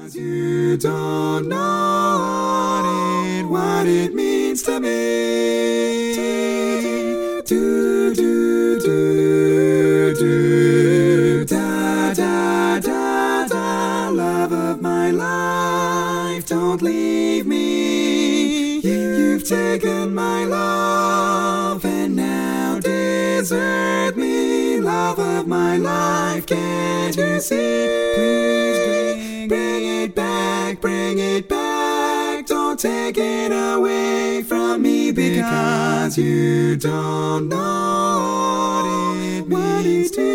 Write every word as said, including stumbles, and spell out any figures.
'Cause you don't know what it, what it means to me. Do, do, do, do, da, da, da, da, love of my life, don't leave me. You've taken my love and now desert me. Love of my life, can't you see? Please bring, bring it back, bring it back. Don't take it away from me, because you don't know what it means to